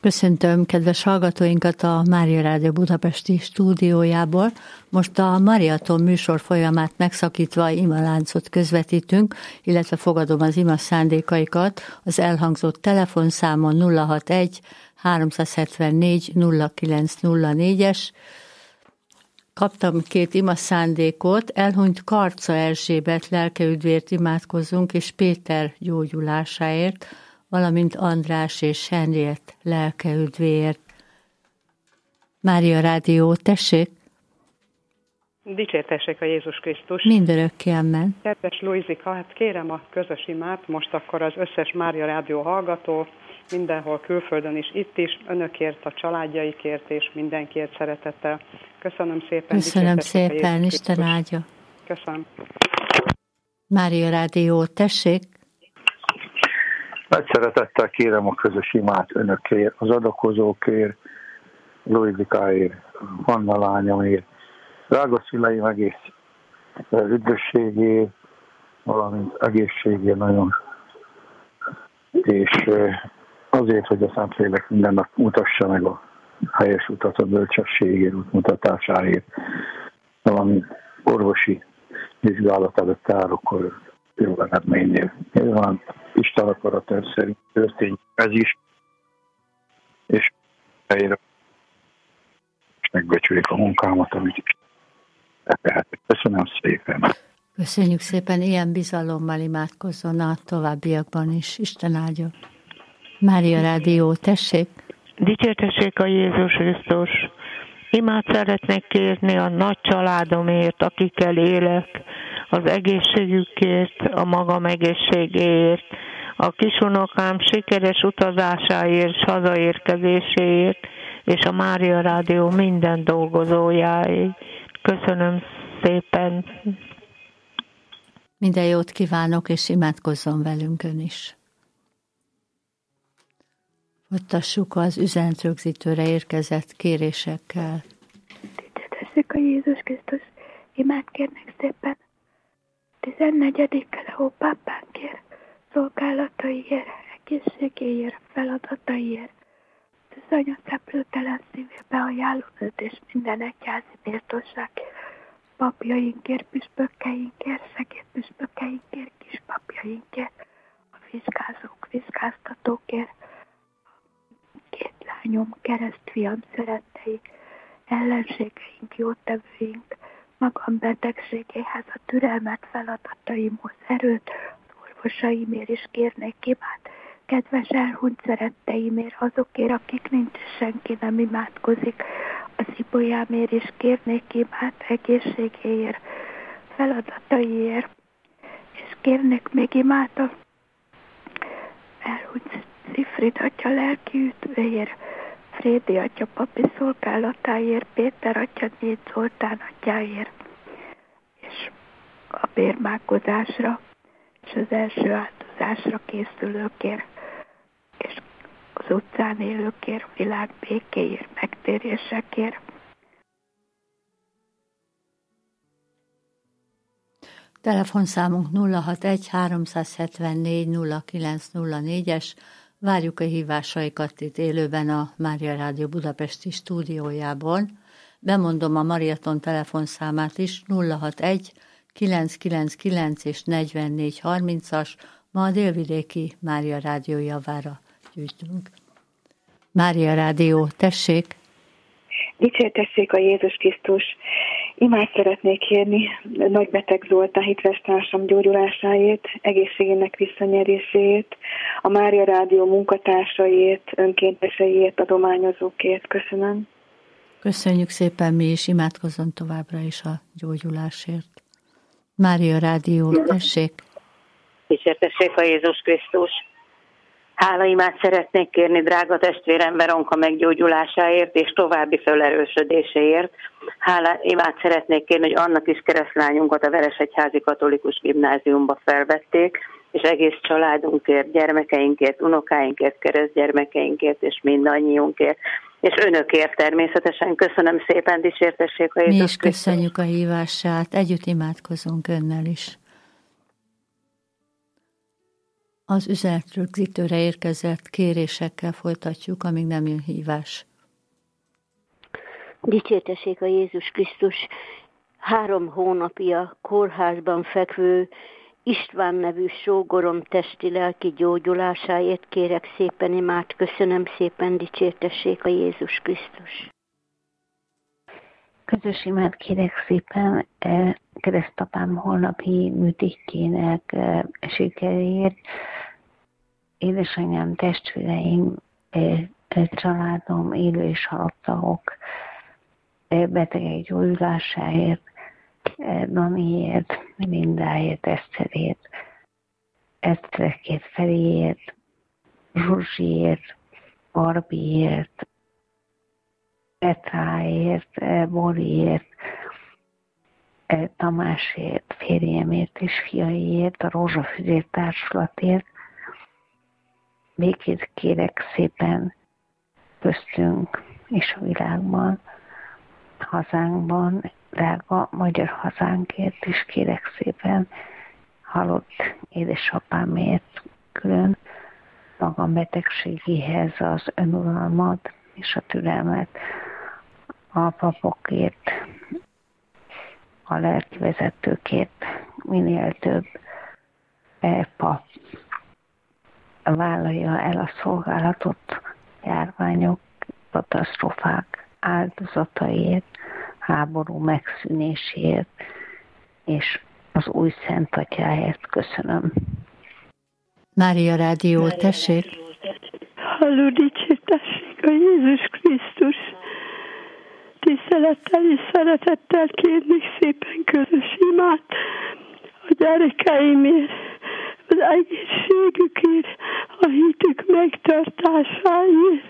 Köszöntöm kedves hallgatóinkat a Mária Rádió budapesti stúdiójából. Most a Mariaton műsor folyamát megszakítva imaláncot közvetítünk, illetve fogadom az ima szándékaikat az elhangzott telefonszámon 061 374 0904-es. Kaptam 2 ima szándékot, elhunyt Karca Erzsébet lelkeüdvért imádkozzunk, és Péter gyógyulásáért, valamint András és Henriett lelkeüdvéért. Mária Rádió, tessék! Dicsértessék a Jézus Krisztus! Mindörökké amen. Kedves Luizika, hát kérem a közös imát, most akkor az összes Mária Rádió hallgató, mindenhol külföldön is, itt is, önökért, a családjaikért és mindenkiért szeretettel. Köszönöm szépen. Köszönöm szépen, Isten áldja. Köszönöm. Mária Rádió, tessék! Nagy szeretettel kérem a közös imát önökért, az adakozókért, Luizikáért, Hanna lányomért, drága szüleim egész üdvösségért, valamint egészségért nagyon, és azért, hogy a Szentlélek minden nap mutassa meg a helyes utat, a bölcsességért, útmutatásáért, valamint orvosi vizsgálat előtt állok, jó eredménynél. Nyilván Isten akarat szerint történik ez is, és helyre megbecsülik a munkámat, amit is tehetek. Köszönöm szépen. Köszönjük szépen, ilyen bizalommal imádkozzon a továbbiakban is. Isten áldja. Mária Rádió, tessék! Dicsértessék a Jézus Krisztus! Imát szeretnék kérni a nagy családomért, akikkel élek, az egészségükért, a magam egészségéért, a kisunokám sikeres utazásáért és hazaérkezéséért, és a Mária Rádió minden dolgozójáért. Köszönöm szépen! Minden jót kívánok, és imádkozzon velünk ön is. Folytassuk az üzenetrögzítőre érkezett kérésekkel. Dicsértessék a Jézus Krisztus! Imát kérnek szépen 14. Leó pápánkért, szolgálataiért, egészségéért, feladataiért, az anyaceplőtelen szívébe ajánlónőt és minden egyházi méltóság, papjainkért, püspökkeinkért, segédpüspökkeinkért, kispapjainkért, a vizsgázók, vizsgáztatókért, két lányom, keresztfiam szerettei, ellenségeink, jótevőink, magam betegségéhez, a türelmet, feladataimhoz erőt, az orvosaimért is kérnék imát, kedves elhunyt szeretteimért, azokért, akik nincs, senki nem imádkozik, az ibolyámért is kérnék imát, egészségéért, feladataiért, és kérnék még imát a elhunyt Zifrid atya lelki üdvéért, Frédi atya papi szolgálatáért, Péter atya Négy Zoltán atyáért, és a bérmálkodásra, és az első áldozásra készülőkért, és az utcán élőkért, világ békéért, megtérésekért. Telefonszámunk 061 374 0904-es. Várjuk a hívásaikat itt élőben a Mária Rádió budapesti stúdiójából. Bemondom a Mariaton telefonszámát is, 061 999 és 4430-as. Ma a délvidéki Mária Rádió javára gyűjtünk. Mária Rádió, tessék! Dicsértessék a Jézus Krisztus! Imát szeretnék kérni nagybeteg Zoltán hitvestársam gyógyulásáért, egészségének visszanyeréséért, a Mária Rádió munkatársaiért, önkénteseiért, adományozókért. Köszönöm. Köszönjük szépen, mi is imádkozzon továbbra is a gyógyulásért. Mária Rádió, tessék! Dicsértessék a Jézus Krisztus! Hálaimát szeretnék kérni drága testvérem Veronka meggyógyulásáért és további felerősödéséért. Hálaimát szeretnék kérni, hogy annak is keresztlányunkat a Veresegyházi Katolikus Gimnáziumba felvették, és egész családunkért, gyermekeinkért, unokáinkért, keresztgyermekeinkért és mindannyiunkért. És önökért természetesen. Köszönöm szépen, dicsértessék a Jézus Mi is Krisztus. köszönjük a hívását, együtt imádkozunk önnel is. Az üzenetrögzítőre érkezett kérésekkel folytatjuk, amíg nem jön hívás. Dicsértessék a Jézus Krisztus! 3 hónapja kórházban fekvő István nevű sógorom testi-lelki gyógyulásáért kérek szépen imát. Köszönöm szépen, dicsértessék a Jézus Krisztus! Közös imát kérek szépen keresztapám holnapi műtétjének sikeréért. Édesanyám, testvéreim, családom, élő és halottak, betegek gyógyulásáért, Daniért, Lindáért, Eszterért, Eszterekért, Feriért, Zsuzsiért, Barbiért, Petráért, Boriért, Tamásért, férjemért és fiaiért, a Rózsafüzér társulatért. Békét kérek szépen köztünk és a világban, hazánkban, drága magyar hazánkért is kérek szépen, halott édesapámért külön, magam betegségéhez az önuralmat és a türelmet, a papokért, a lelkivezetőkért, minél több pap vállalja el a szolgálatot járványok, katasztrófák áldozataiért, háború megszűnéséért, és az új Szent Atyáért köszönöm. Mária Rádió, tessék! Halló, dicsértessék a Jézus Krisztus! Tisztelettel és szeretettel kérnék szépen közös imát a gyerekeimért, az egészségükért, a hitük megtartásáért,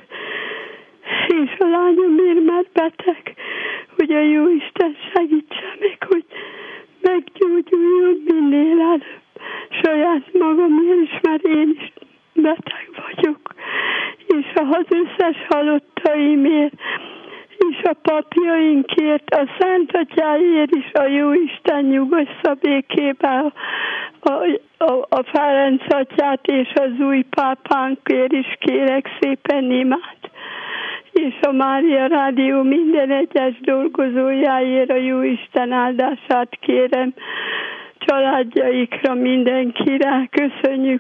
és a lányomért, mert beteg, hogy a Jóisten segítse meg, hogy meggyógyuljon minél előbb. Saját magamért is, mert én is beteg vagyok, és az összes halottaimért, és a papjainkért, a Szent Atyáért is, a Jóisten nyugossza békébe a Ferenc Atyát és az új pápánkért is kérek szépen imát. És a Mária Rádió minden egyes dolgozójáért a Jóisten áldását kérem, családjaikra, mindenkire. Köszönjük,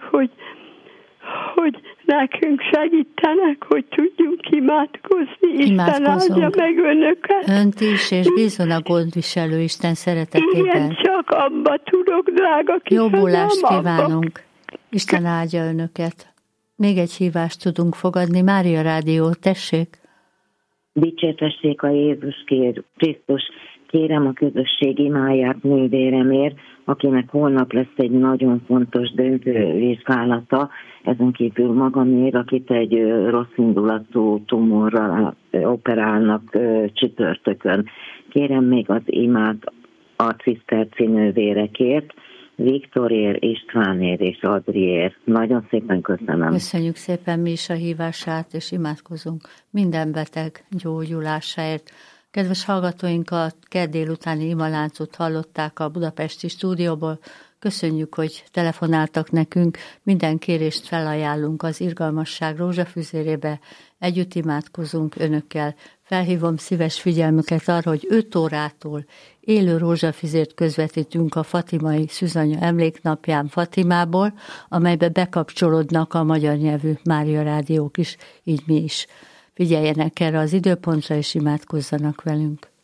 hogy nekünk segítenek, hogy tudjunk imádkozni. Isten áldja meg önöket. Önt is, és bízon a gondviselő Isten szeretetében. Igen, csak abba tudok, drága kisenyám. Jobbulást kívánunk. Isten áldja önöket. Még egy hívást tudunk fogadni. Mária Rádió, tessék. Dicsértessék a Jézus Krisztus. Kérem a közösség imáját nővéremért, akinek holnap lesz egy nagyon fontos döntő vizsgálata, ezen kívül magamért, akit egy rosszindulatú tumorral operálnak csütörtökön. Kérem még az imát a ciszterci nővérekért, Viktorért, Istvánért és Adriért. Nagyon szépen köszönöm. Köszönjük szépen mi is a hívását, és imádkozunk minden beteg gyógyulásáért. Kedves hallgatóink, a kedd délutáni imaláncot hallották a budapesti stúdióból. Köszönjük, hogy telefonáltak nekünk. Minden kérést felajánlunk az Irgalmasság rózsafüzérébe. Együtt imádkozunk önökkel. Felhívom szíves figyelmüket arra, hogy 5 órától élő rózsafüzért közvetítünk a fatimai Szűzanya emléknapján Fatimából, amelybe bekapcsolódnak a magyar nyelvű Mária Rádiók is, így mi is. Figyeljenek erre az időpontra, és imádkozzanak velünk.